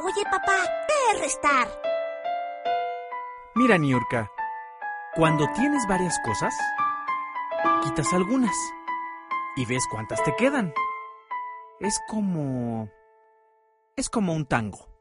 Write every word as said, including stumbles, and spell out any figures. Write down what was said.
Oye, papá, ¿qué es restar? Mira, Niurka, cuando tienes varias cosas, quitas algunas y ves cuántas te quedan. Es como... es como un tango.